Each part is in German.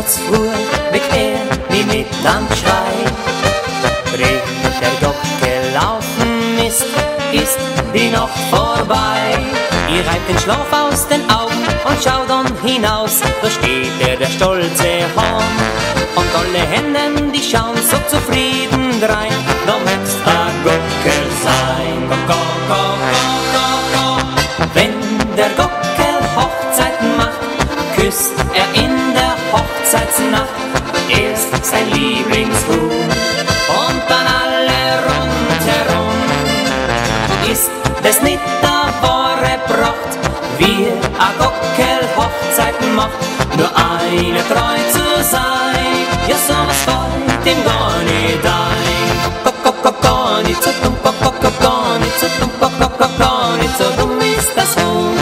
Fuhr, weckt er mich mit am Schrei. Dreht der Gockel laufen ist die Nacht vorbei. Ich reib den Schlaf aus den Augen und schau dann hinaus, da steht der stolze Hahn. Und alle Hennen, die schauen so zufrieden drein, da möcht's ein Gockel sein. Go, go, go, go, go, go. Wenn der Gockel Hochzeiten macht, küsst er in der Hochzeitsnacht erst sein Lieblingshuhn und dann alle rundherum. Ist das nicht der wahre Pracht, wie a Gockel Hochzeiten macht, nur eine treu zu sein? Ja, sowas fällt ihm gar nicht ein. Gar nicht so dumm, gar nicht so dumm, gar nicht so dumm ist das Huhn.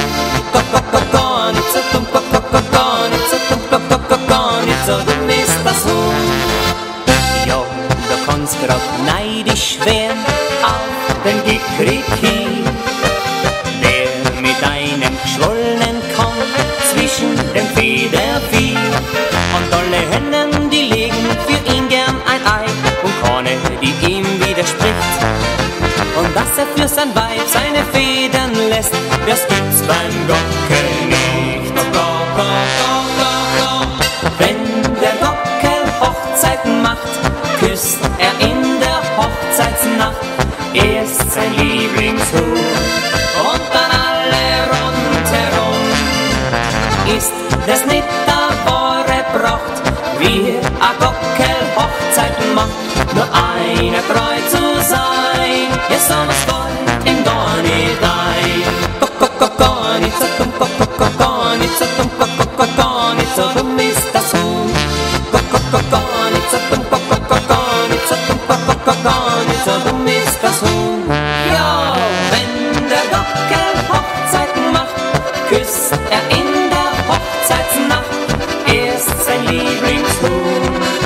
Gar nicht so dumm, gar nicht so dumm, gar nicht so dumm ist das Huhn. Ja, du kannst grad neidisch werden auf den Kikeriki, der mit einem geschwollenen Kamm zwischen dem Federvieh. Und alle Hennen, die legen für ihn gern ein Ei und keine, die ihm widerspricht. Und dass er für sein Weib seine Federn lässt, das gibt's beim Gockel nicht. Go, go, go, go, go. Wenn der Gockel Hochzeiten macht, küsst er in der Hochzeitsnacht erst sein Lieblingshuhn und dann alle rundherum. Ist das nicht der wahre Pracht, wie a Gockel Hochzeiten macht, nur einer treu zu sein? Ja, sowas fällt ihm gar nicht ein. Gar nicht so dumm, gar nicht so dumm, gar nicht so dumm ist das Huhn. Gar nicht so dumm, gar nicht so dumm, gar nicht so dumm ist das Huhn. Ja, wenn der Gockel Hochzeiten macht, küsst er in der Hochzeitsnacht erst sein Lieblingshuhn.